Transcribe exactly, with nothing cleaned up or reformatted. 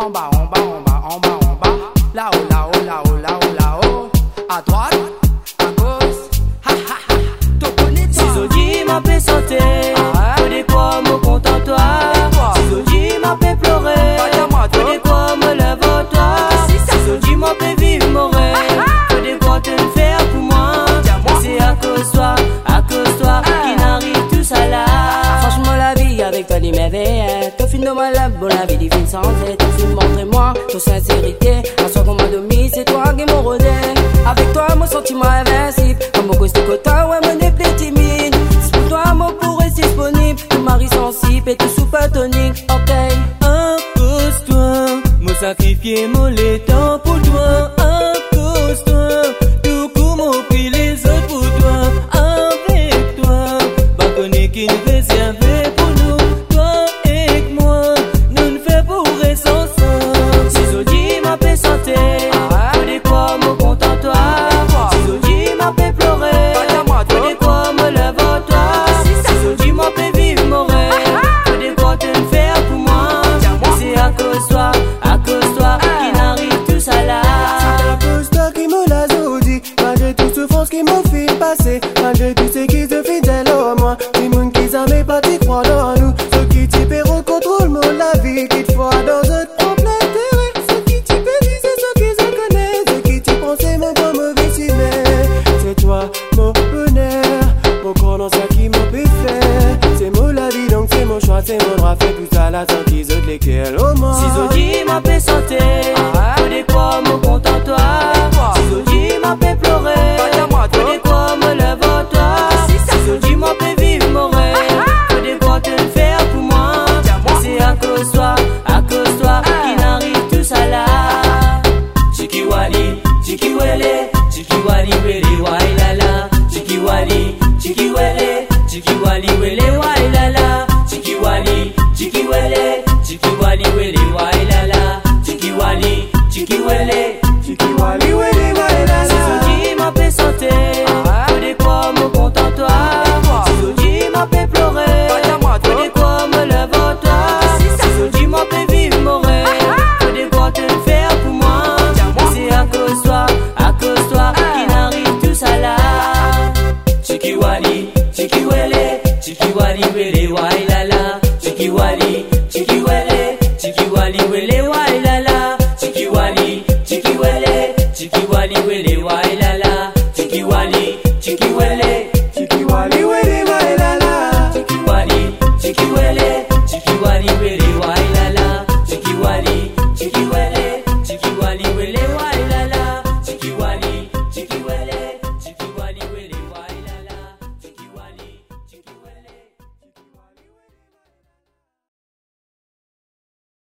En bas, en bas, en bas, en bas, en bas. Là-haut, là-haut, là-haut, là-haut, là-haut. À droite, à gauche. Ha ha ha. T'en connais pas. Si Zodi m'a fait sauter, faut des quoi me content-toi. Si Zodi m'a fait pleurer, faut des quoi me lève-toi. Si Zodi m'a fait vivre mon rêve, faut des quoi te le faire pour moi. C'est à cause toi, à cause toi, qui n'arrive tout ça là. Franchement la vie avec toi dit merveille. T'as fini de moi la bonne la vie divine sans être. T'as fini montre-moi ton sincérité. Un soir qu'on m'a dominé, c'est toi qui m'en rodé. Avec toi mon sentiment invincible. Comme beaucoup de quota, ouais mon déplé timide. C'est pour toi mon pour rester disponible. Ton mari sensible et tout super tonique. Ok. À cause toi, me sacrifier mon temps pour toi. À cause toi, tout coup m'ont pris les autres pour toi. Avec toi, pas connaître qui nous réservé pour nous. Toi et moi, nous ne fait pour rester ensemble. Si Zodi m'a fait santé, faut des quoi me content toi. Si Zodi m'a fait pleurer, faut des quoi me lève toi. Si Zodi m'a fait vivre mon rêve, faut des quoi te le faire pour moi. C'est à cause toi, à cause toi, qui n'arrive tout ça là. C'est à cause toi qui me l'a Zodi. Malgré toute souffrance qui m'ont fait passer, malgré tous ces qui se fidèles au moins. Les monde qui s'aiment pas t'y croient dans nous. Ceux qui t'y paieront contrôle mon la vie. Qui te font dans un problème terrain. Ceux qui t'y paient, c'est ceux qui se connaissent. Ceux qui t'y pensent, c'est mon bon mauvais ciné. C'est toi, mon bonheur. Mon corps dans ça qui m'a pu faire. C'est mon la vie, donc c'est mon choix, c'est mon droit. Fait tout ça là sans qu'ils ôtent lesquels au moins. Si Zodi m'a fait santé, faut des quoi me content toi. Si Zodi m'a fait pleurer, faut des quoi me lève toi. Si Zodi m'a fait vivre mon rêve, faut des quoi te le faire pour moi. C'est à cause toi, à cause toi, qui n'arrive tout ça là. Chiki Wali, Chiki Wele, Chiki Wali Wele Wailala. Chiki Wali, Chiki Wele, Chiki Wali Wele Wailala. Chiki Wali, Chiki Wele, Chiki Wali Wele Wailala. Chiki Wali, Chiki Wele, Chiki Wali Wele Wailala. Si Zodi m'a fait sauter, faut des quoi me content toi. Si Zodi m'a fait pleurer, faut des quoi me lève toi. Si Zodi m'a fait vivre mon rêve, faut des quoi te le faire pour moi. C'est à cause toi, à cause toi, qui n'arrive tout ça là. Chiki Wali, Chiki Wele, Chiki Wali Wele Wailala. Chiki Wali, Chiki Wele, Chiki Wali Wele Wailala. Chiki Wali, Chiki Wele, Chiki Wali Wele Wailala. Chiki Wali, Chiki Wele, Chiki Wali Wele Wailala. Chiki Wali, Chiki Wele, Chiki Wali Wele